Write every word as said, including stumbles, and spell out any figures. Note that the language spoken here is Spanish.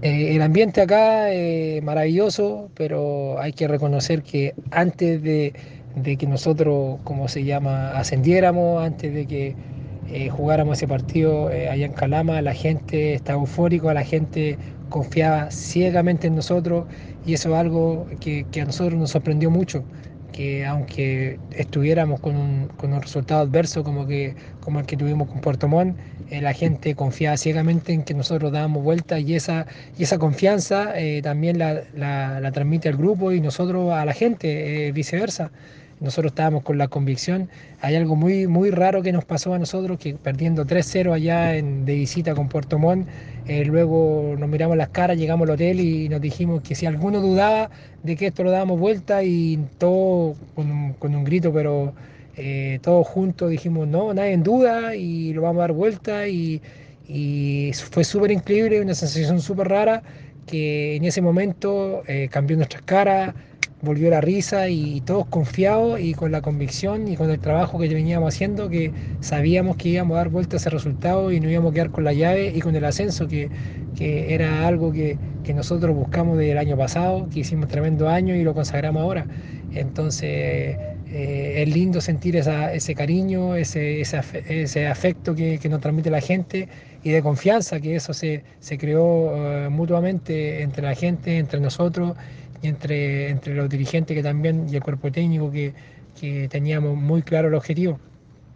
Eh, el ambiente acá es maravilloso, pero hay que reconocer que antes de, de que nosotros, como se llama, ascendiéramos, antes de que eh, jugáramos ese partido eh, allá en Calama, la gente estaba eufórica, la gente confiaba ciegamente en nosotros y eso es algo que, que a nosotros nos sorprendió mucho, que aunque estuviéramos con un, con un resultado adverso como, que, como el que tuvimos con Puerto Montt, eh, la gente confiaba ciegamente en que nosotros dábamos vuelta y esa y esa confianza eh, también la, la- la transmite al grupo y nosotros a la gente, eh, viceversa. Nosotros estábamos con la convicción. Hay algo muy, muy raro que nos pasó a nosotros, que perdiendo tres cero allá en- de visita con Puerto Montt, eh, luego nos miramos las caras, llegamos al hotel y nos dijimos que si alguno dudaba de que esto lo dábamos vuelta y todo con un, con un grito, pero eh, todos juntos dijimos, no, nadie en duda y lo vamos a dar vuelta y, y fue súper increíble, una sensación súper rara que en ese momento eh, cambió nuestras caras, volvió la risa y, y todos confiados y con la convicción y con el trabajo que veníamos haciendo, que sabíamos que íbamos a dar vuelta a ese resultado y no íbamos a quedar con la llave y con el ascenso, que, que era algo que, que nosotros buscamos desde el año pasado, que hicimos tremendo año y lo consagramos ahora. Entonces eh, es lindo sentir esa, ese cariño, ese, ese, afe- ese afecto que, que nos transmite la gente y de confianza, que eso se, se creó eh, mutuamente entre la gente, entre nosotros y entre, entre los dirigentes que también y el cuerpo técnico que, que teníamos muy claro el objetivo.